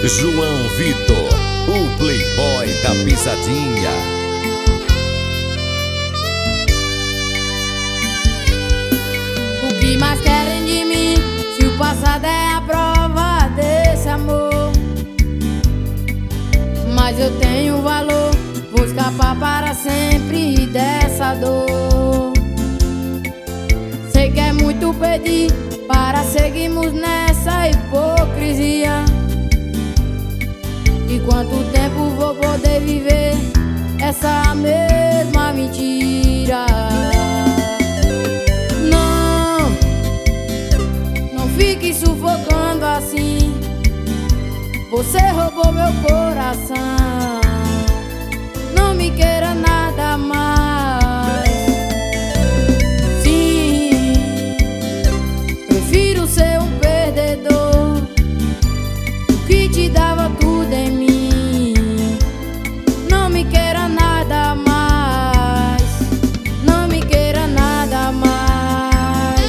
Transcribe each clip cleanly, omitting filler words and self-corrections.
João Vitor, o playboy da pisadinha. O que mais querem de mim, se o passado é a prova desse amor? Mas eu tenho valor, vou escapar para sempre dessa dor. Sei que é muito pedir para seguirmos nessa hipocrisia. E quanto tempo vou poder viver essa mesma mentira? Não fique sufocando assim. Você roubou meu coração. Não me queira nada mais. Sim, prefiro ser um perdedor que te dava tudo em mim. Não me queira nada mais. Não me queira nada mais.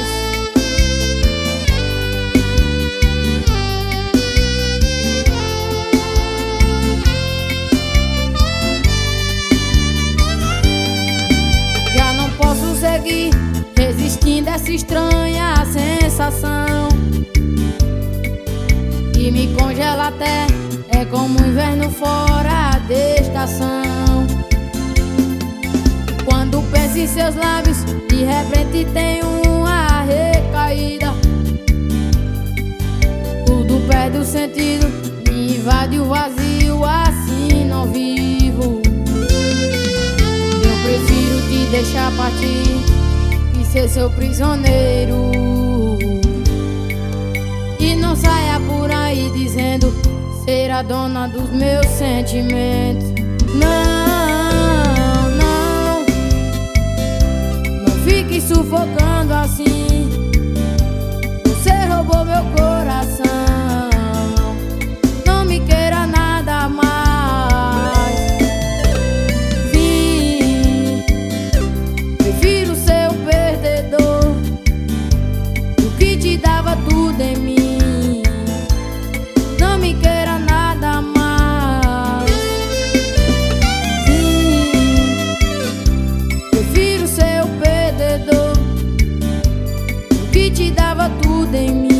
Já não posso seguir resistindo a essa estranha sensação que me congela até, é como o inverno fora de estação. Quando penso em seus lábios, de repente tem uma recaída. Tudo perde o sentido, me invade o vazio, assim não vivo. Eu prefiro te deixar partir e ser seu prisioneiro. E não saia por aí dizendo ser a dona dos meus sentimentos. Não fique sufocando assim. Você roubou meu coração. Não me queira nada mais. Sim, prefiro ser um perdedor do que te dava tudo em mim. Não me queira nada mais. Sim, prefiro ser o perdedor do que te dava tudo em mim.